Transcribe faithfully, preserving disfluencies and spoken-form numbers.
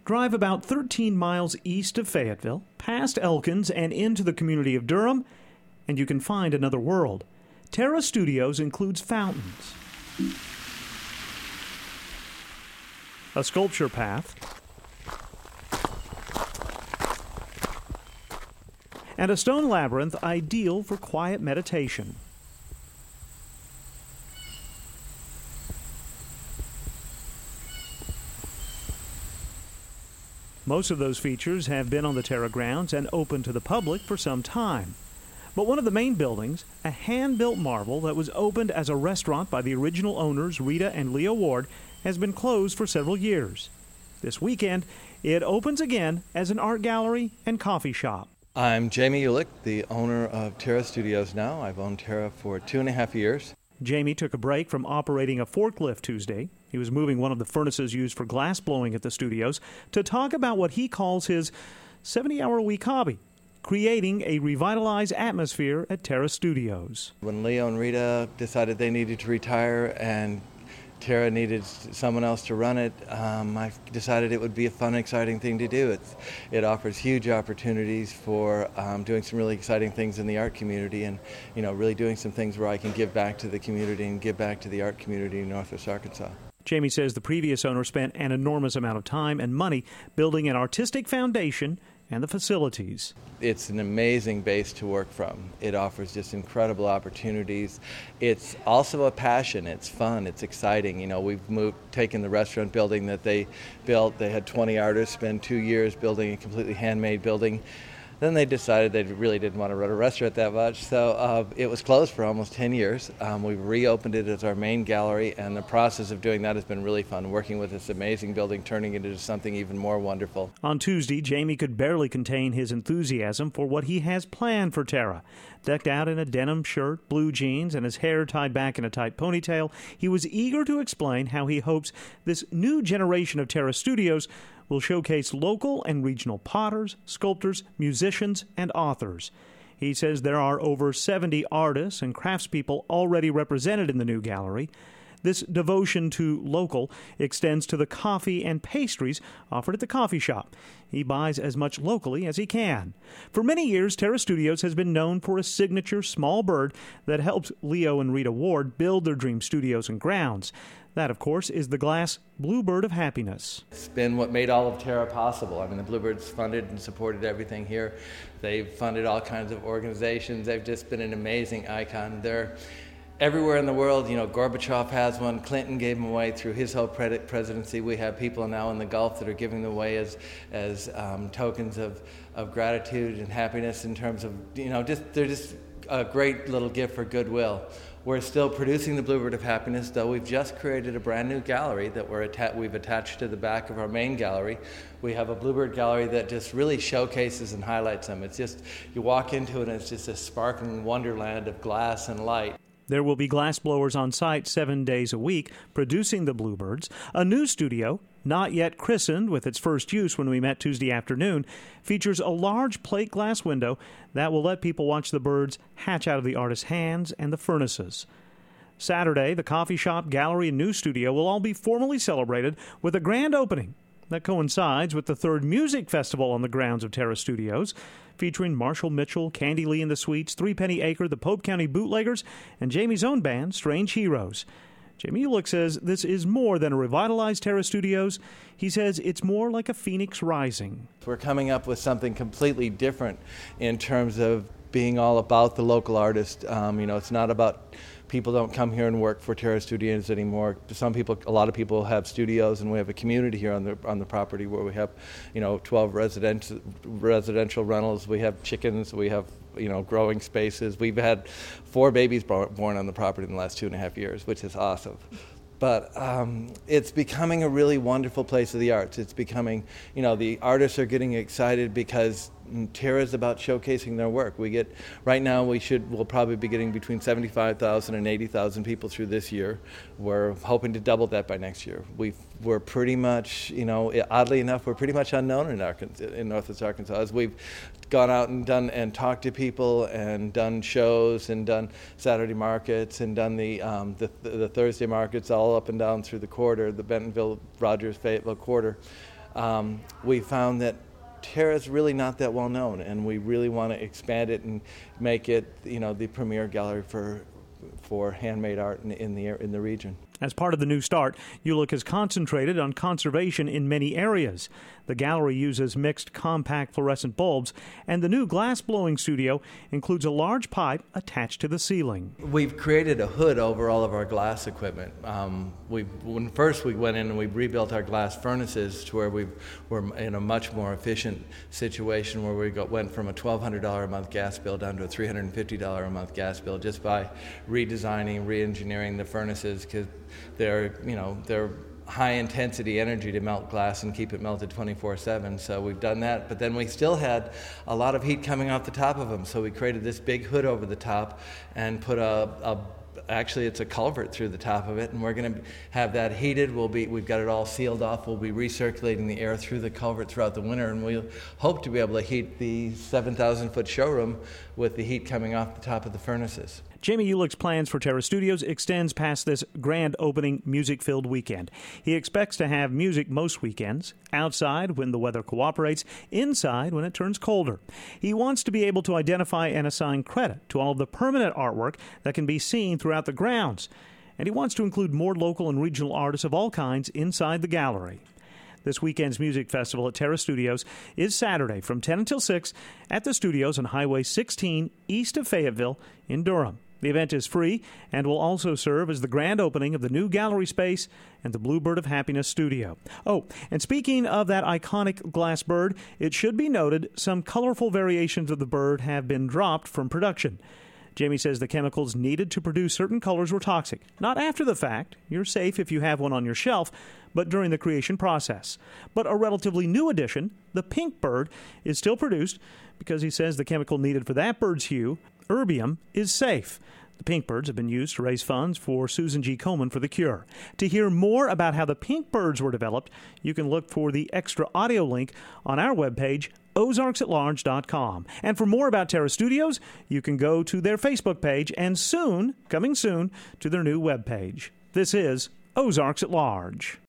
Drive about thirteen miles east of Fayetteville, past Elkins and into the community of Durham, and you can find another world. Terra Studios includes fountains, a sculpture path, and a stone labyrinth ideal for quiet meditation. Most of those features have been on the Terra grounds and open to the public for some time. But one of the main buildings, a hand-built marvel that was opened as a restaurant by the original owners, Rita and Leo Ward, has been closed for several years. This weekend, it opens again as an art gallery and coffee shop. I'm Jamie Ulick, the owner of Terra Studios now. I've owned Terra for two and a half years. Jamie took a break from operating a forklift Tuesday. He was moving one of the furnaces used for glass blowing at the studios to talk about what he calls his seventy-hour-a-week hobby, creating a revitalized atmosphere at Terra Studios. When Leo and Rita decided they needed to retire and Terra needed someone else to run it, um, I decided it would be a fun, exciting thing to do. It's, it offers huge opportunities for um, doing some really exciting things in the art community and, you know, really doing some things where I can give back to the community and give back to the art community in Northwest Arkansas. Jamie says the previous owner spent an enormous amount of time and money building an artistic foundation and the facilities. It's an amazing base to work from. It offers just incredible opportunities. It's also a passion. It's fun. It's exciting. You know, we've moved, taken the restaurant building that they built. They had twenty artists spend two years building a completely handmade building. Then they decided they really didn't want to run a restaurant that much, so uh, it was closed for almost ten years. Um, we reopened it as our main gallery, and the process of doing that has been really fun, working with this amazing building, turning it into something even more wonderful. On Tuesday, Jamie could barely contain his enthusiasm for what he has planned for Terra. Decked out in a denim shirt, blue jeans, and his hair tied back in a tight ponytail, he was eager to explain how he hopes this new generation of Terra Studios will showcase local and regional potters, sculptors, musicians, and authors. He says there are over seventy artists and craftspeople already represented in the new gallery. This devotion to local extends to the coffee and pastries offered at the coffee shop. He buys as much locally as he can. For many years, Terra Studios has been known for a signature small bird that helped Leo and Rita Ward build their dream studios and grounds. That, of course, is the glass Bluebird of Happiness. It's been what made all of Terra possible. I mean, the Bluebirds funded and supported everything here. They've funded all kinds of organizations. They've just been an amazing icon. They're everywhere in the world. You know, Gorbachev has one. Clinton gave them away through his whole presidency. We have people now in the Gulf that are giving them away as as um, tokens of, of gratitude and happiness in terms of, you know, just they're just a great little gift for goodwill. We're still producing the Bluebird of Happiness, though we've just created a brand new gallery that we're atta- we've attached to the back of our main gallery. We have a Bluebird gallery that just really showcases and highlights them. It's just, you walk into it and it's just a sparkling wonderland of glass and light. There will be glass blowers on site seven days a week producing the Bluebirds. A new studio, not yet christened with its first use when we met Tuesday afternoon, features a large plate glass window that will let people watch the birds hatch out of the artist's hands and the furnaces. Saturday, the coffee shop, gallery, and new studio will all be formally celebrated with a grand opening that coincides with the third music festival on the grounds of Terra Studios, featuring Marshall Mitchell, Candy Lee and the Sweets, Three Penny Acre, the Pope County Bootleggers, and Jamie's own band, Strange Heroes. Jamie Ulick says this is more than a revitalized Terra Studios. He says it's more like a phoenix rising. We're coming up with something completely different in terms of being all about the local artist. Um, you know, it's not about people don't come here and work for Terra Studios anymore. Some people, a lot of people have studios, and we have a community here on the on the property where we have, you know, twelve residential residential rentals. We have chickens. We have, you know, growing spaces. We've had four babies born on the property in the last two and a half years, which is awesome. But um, it's becoming a really wonderful place of the arts. It's becoming, you know, the artists are getting excited because Terra is about showcasing their work. We get, right now we should, we'll probably be getting between seventy-five thousand and eighty thousand people through this year. We're hoping to double that by next year. We've, we're pretty much, you know, oddly enough, we're pretty much unknown in Arkansas, in Northwest Arkansas. As we've gone out and done and talked to people and done shows and done Saturday markets and done the um, the, the Thursday markets all up and down through the quarter, the Bentonville, Rogers, Fayetteville quarter. um, we found that Terra is really not that well known, and we really want to expand it and make it, you know, the premier gallery for for handmade art in, in the in the region. As part of the New Start, U L U C has concentrated on conservation in many areas. The gallery uses mixed compact fluorescent bulbs, and the new glass-blowing studio includes a large pipe attached to the ceiling. We've created a hood over all of our glass equipment. Um, we when first we went in and we rebuilt our glass furnaces to where we were in a much more efficient situation, where we got, went from a twelve hundred dollars a month gas bill down to a three hundred fifty dollars a month gas bill just by redesigning, re-engineering the furnaces, because they're, you know, they're high intensity energy to melt glass and keep it melted twenty-four seven. So we've done that, but then we still had a lot of heat coming off the top of them. So we created this big hood over the top and put a, a actually it's a culvert through the top of it, and we're going to have that heated. We'll be we've got it all sealed off. We'll be recirculating the air through the culvert throughout the winter, and we'll hope to be able to heat the seven thousand foot showroom with the heat coming off the top of the furnaces. Jamie Uhlich's plans for Terra Studios extends past this grand opening music-filled weekend. He expects to have music most weekends, outside when the weather cooperates, inside when it turns colder. He wants to be able to identify and assign credit to all of the permanent artwork that can be seen throughout the grounds. And he wants to include more local and regional artists of all kinds inside the gallery. This weekend's music festival at Terra Studios is Saturday from ten until six at the studios on Highway sixteen east of Fayetteville in Durham. The event is free and will also serve as the grand opening of the new gallery space and the Bluebird of Happiness studio. Oh, and speaking of that iconic glass bird, it should be noted some colorful variations of the bird have been dropped from production. Jamie says the chemicals needed to produce certain colors were toxic. Not after the fact. You're safe if you have one on your shelf, but during the creation process. But a relatively new addition, the pink bird, is still produced because he says the chemical needed for that bird's hue, erbium, is safe. The pink birds have been used to raise funds for Susan G. Komen for the cure. To hear more about how the pink birds were developed, you can look for the extra audio link on our webpage, ozarks at large dot com. And for more about Terra Studios, you can go to their Facebook page and soon, coming soon, to their new webpage. This is Ozarks at Large.